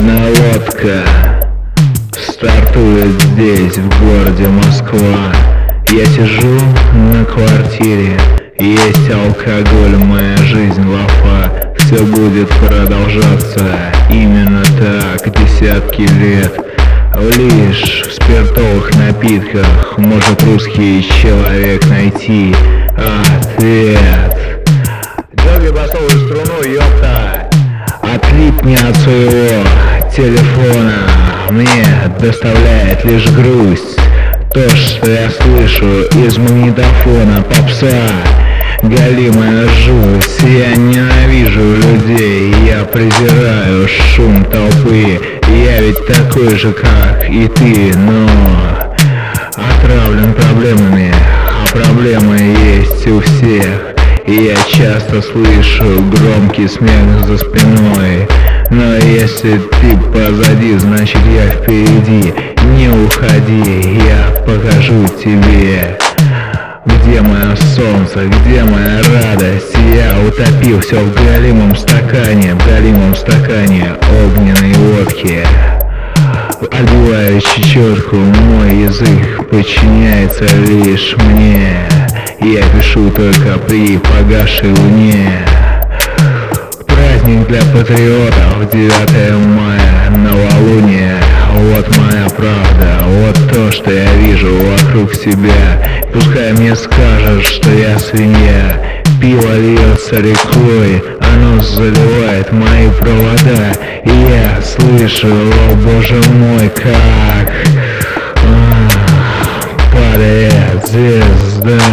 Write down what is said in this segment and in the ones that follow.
подводная лодка стартует здесь, в городе Москва. Я сижу на квартире, есть алкоголь, моя жизнь лафа. Все будет продолжаться именно так десятки лет. Лишь в спиртовых напитках может русский человек найти ответ. Дёргай басовую струну, ёпта! Отлипни от своего телефона, мне доставляет лишь грусть то, что я слышу из магнитофона. Попса, галимая жуть. Я ненавижу людей, я презираю шум толпы. Я ведь такой же, как и ты, но отравлен проблемами, а проблемы есть у всех. И я часто слышу громкий смех за спиной. Но если ты позади, значит я впереди. Не уходи, я покажу тебе, где мое солнце, где моя радость. Я утопился в галимом стакане огненной водки. Отбиваю чечетку, мой язык подчиняется лишь мне. Я пишу только при погасшей луне. Праздник для патриотов, 9 мая, новолуние. Вот моя правда, вот то, что я вижу вокруг себя. Пускай мне скажут, что я свинья. Пиво льется рекой, оно заливает мои провода. И я слышу, о боже мой, как падает звезда,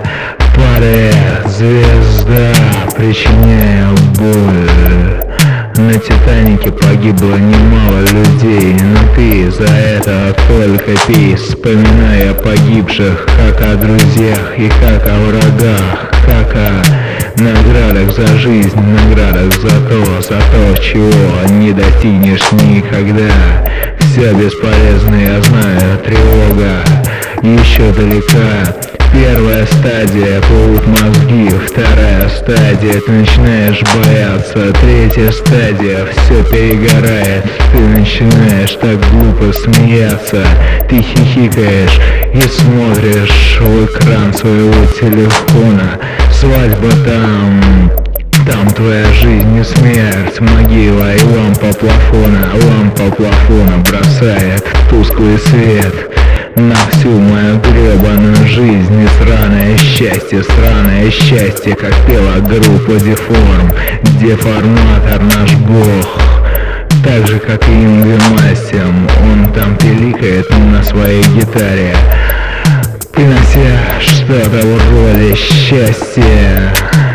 причиняя боль. На Титанике погибло немало людей, но ты за это только пей. Вспоминая о погибших, как о друзьях и как о врагах, как о наградах за жизнь, наградах за то, чего не достигнешь никогда. Все бесполезно, я знаю, тревога еще далека. Первая стадия — плывут мозги, вторая стадия — ты начинаешь бояться, третья стадия — все перегорает, ты начинаешь так глупо смеяться, ты хихикаешь и смотришь в экран своего телефона. Свадьба там твоя жизнь и смерть, могила и лампа плафона бросает тусклый свет на всю мою гребаную жизнь. И сраное счастье, как пела группа Деформ. Деформатор наш бог, так же как и Ингви Массим. Он там пиликает на своей гитаре, принося что-то вроде счастья.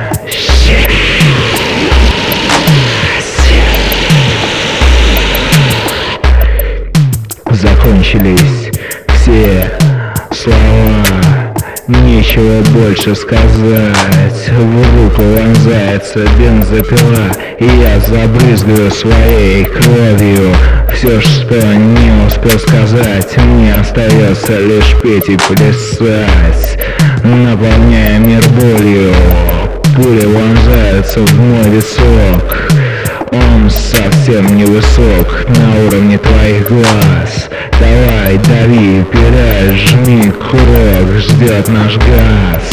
Закончились все слова, нечего больше сказать. В руку вонзается бензопила, и я забрызгаю своей кровью все, что не успел сказать. Мне остается лишь петь и плясать, наполняя мир болью. Пули вонзаются в мой висок, он совсем невысок, на уровне твоих глаз. Давай, дави, пиляй, жми курок, ждет наш газ.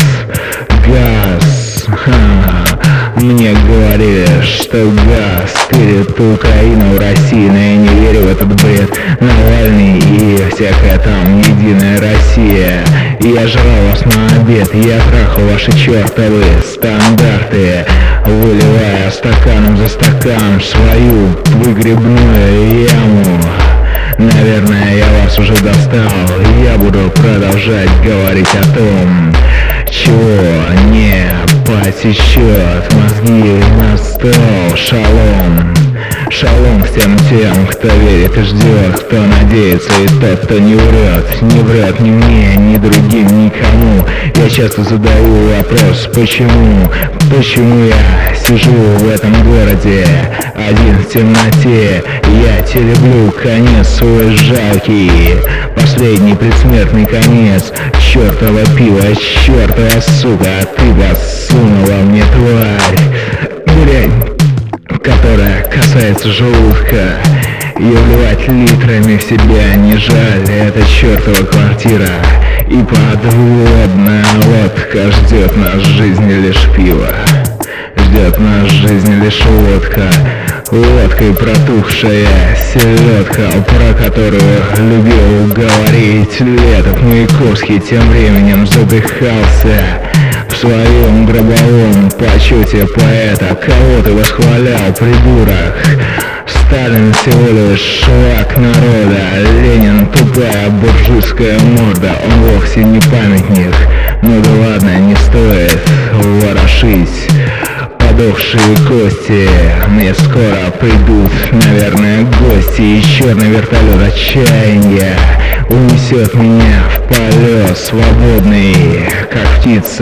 Мне говорили, что газ пилит Украину в России, но я не верю в этот бред. Навальный и всякая там Единая Россия. Я жрал вас на обед, я трахал ваши чертовы стандарты, выливая стаканом за стакан свою выгребную яму. Наверное, я вас уже достал. Я буду продолжать говорить о том, чего не потечет. Мозги на стол. Шалом. Шалом всем тем, кто верит и ждет, кто надеется, и тот, кто не врет. Не врет ни мне, ни другим, никому. Я часто задаю вопрос, почему я сижу в этом городе один в темноте. Я те люблю конец свой жалкий, последний предсмертный конец. Чёртово пиво, чёртова сука, ты подсунула мне, тварь, дрянь, которая касается желудка. И вливать литрами в себя не жаль. Это чертова квартира и подводная лодка. Ждет нас в жизни лишь пиво, ждет нас в жизни лишь водка. Лодкой протухшая селедка, про которую любил говорить Летов. Маяковский тем временем задыхался в своем гробовом почете поэта. Кого ты восхвалял, придурок? Сталин всего лишь шлак народа, Ленин тупая буржуйская морда. Он вовсе не памятник, ну да ладно, не стоит ворошить подохшие кости. Мне скоро придут, наверное, гости, и черный вертолет отчаяния унесет меня в полет свободный, как птица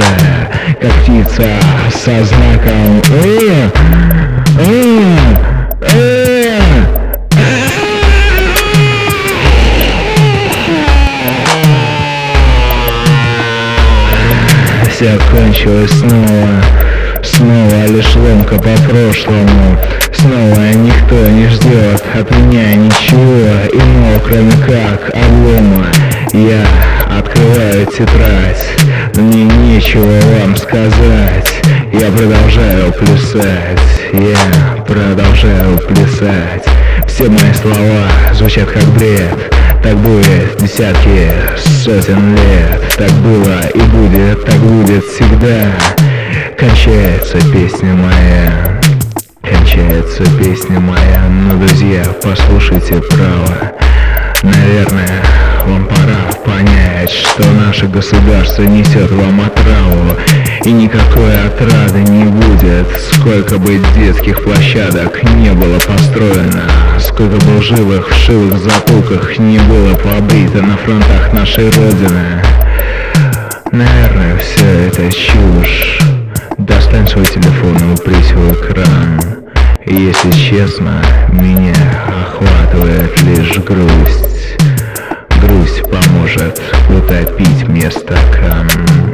со знаком Все кончилось снова лишь ломка по прошлому. Снова никто не ждет от меня ничего иного, кроме как облома. Я открываю тетрадь, мне нечего вам сказать. Я продолжаю плясать. Все мои слова звучат как бред. Так будет десятки, сотен лет. Так было и будет, так будет всегда. Кончается песня моя, но, друзья, послушайте право. Наверное, вам пора понять, что наше государство несет вам отраву, и никакой отрады не будет, сколько бы детских площадок не было построено, сколько бы живых в шилых затылках не было побрито на фронтах нашей Родины. Наверное, все это чушь. Достань свой телефон и упрись в экран. И если честно, меня охватывает лишь грусть. Грусть поможет утопить мне стакан.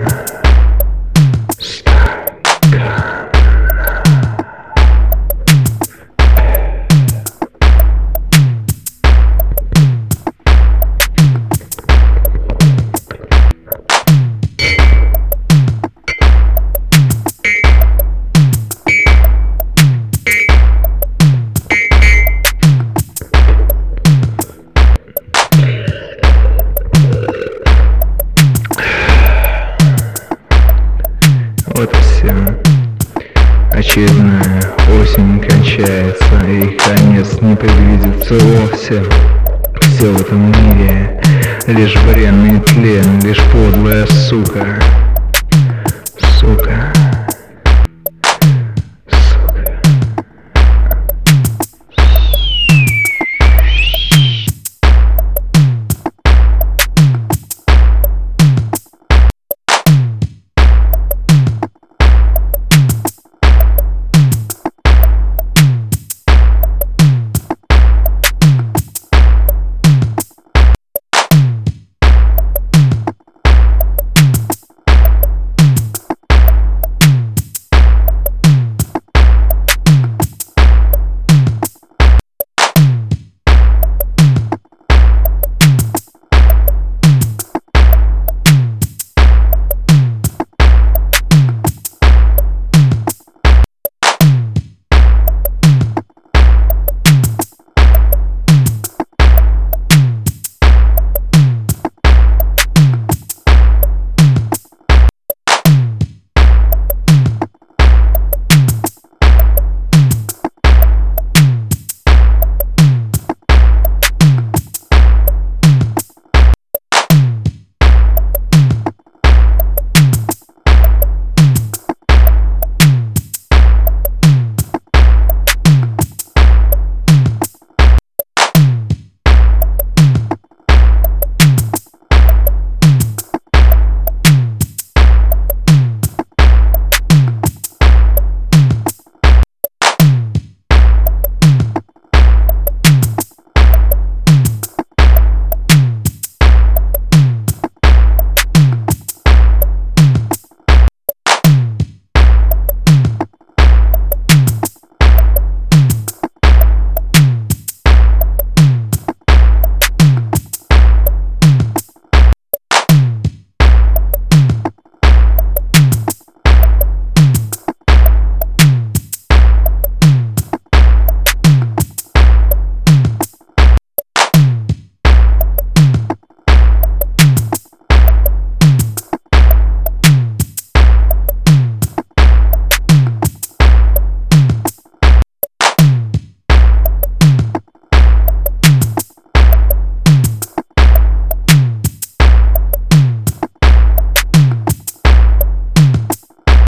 Вот все. Очередная осень кончается, и конец не предвидится вовсе. Все в этом мире лишь бренный тлен, лишь подлая сука.